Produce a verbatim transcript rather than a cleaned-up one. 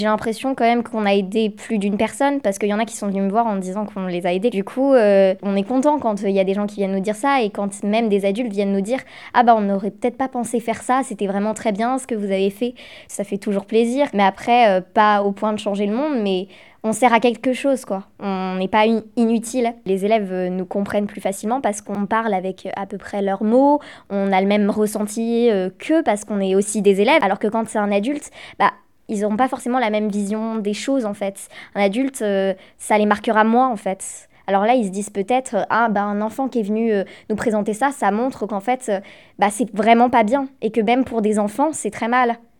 J'ai l'impression quand même qu'on a aidé plus d'une personne parce qu'il y en a qui sont venus me voir en me disant qu'on les a aidés. Du coup, euh, on est content quand il y a des gens qui viennent nous dire ça et quand même des adultes viennent nous dire «Ah bah on n'aurait peut-être pas pensé faire ça, c'était vraiment très bien ce que vous avez fait». Ça fait toujours plaisir, mais après, euh, pas au point de changer le monde, mais on sert à quelque chose, quoi. On n'est pas in- inutile. Les élèves euh, nous comprennent plus facilement parce qu'on parle avec à peu près leurs mots, on a le même ressenti euh, qu'eux parce qu'on est aussi des élèves, alors que quand c'est un adulte, bah ils n'auront pas forcément la même vision des choses en fait. Un adulte, euh, ça les marquera moins en fait. Alors là, ils se disent peut-être, euh, ah bah un enfant qui est venu euh, nous présenter ça, ça montre qu'en fait, euh, bah c'est vraiment pas bien et que même pour des enfants, c'est très mal.